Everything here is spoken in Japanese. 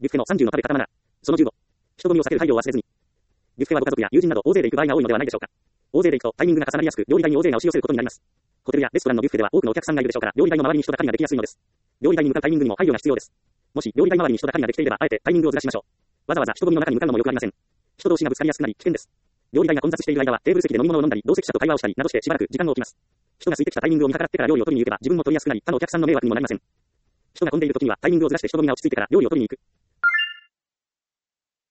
ビュッフェの30の食べ方マナー。その15。人混みを避ける配慮を忘れずに。ビュッフェはご家族や友人など大勢で行く場合が多いのではないでしょうか。大勢で行くとタイミングが重なりやすく、料理台に大勢が押し寄せることになります。ホテルやレストランのビュッフェでは多くのお客さんがいるでしょうから、料理台の周りに人だかりができやすいのです。料理台に向かうタイミングにも配慮が必要です。もし料理台周りに人だかりができていれば、あえてタイミングをずらしましょう。わざわざ人混みの中に向かうのも良くありません。人同士がぶつかりやすくなり危険です。料理台が混雑している間はテーブル席で飲み物を飲んだり、同席者と会話をしたりなどしてしばらく時間を置きます。人が空いてきたタイミングを見計らってから料理を取りに行けば自分も取りやすくなり、他のお客さんの迷惑にもなりません。人が混んでいる時にはタイミングをずらして人混みが落ち着いてから料理を取りに行く。